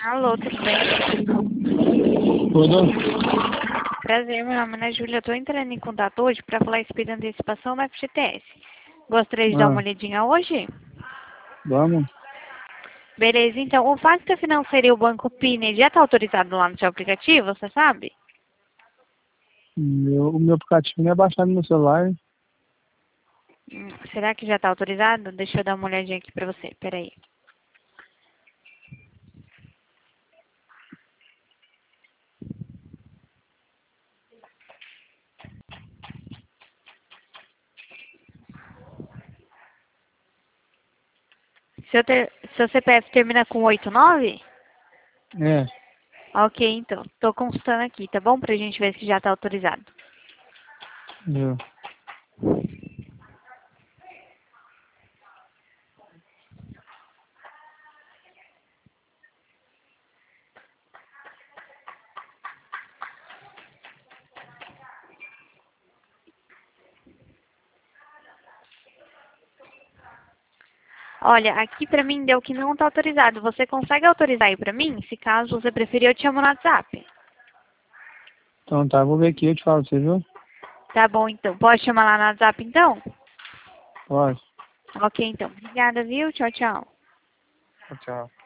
Alô, tudo bem? Tudo? Prazer, meu nome é Júlia. Eu tô entrando em contato hoje para falar a respeito da antecipação do FGTS. Gostaria de dar uma Ah, olhadinha hoje? vamos? Beleza, então, o Fácil Financeiro e o Banco Pine já está autorizado lá no seu aplicativo, você sabe? O meu aplicativo não é baixado no meu celular. Será que já está autorizado? Deixa eu dar uma olhadinha aqui para você, peraí. Seu CPF termina com 89? É. Ok, então. Tô consultando aqui, tá bom? Pra gente ver se já tá autorizado. Eu. Olha, aqui pra mim deu que não tá autorizado. Você consegue autorizar aí pra mim? Se caso você preferir, eu te chamo no WhatsApp. Então tá, vou ver aqui, eu te falo, você viu? Tá bom, então. Pode chamar lá no WhatsApp, então? Pode. Ok, então. Obrigada, viu? Tchau, tchau. Tchau.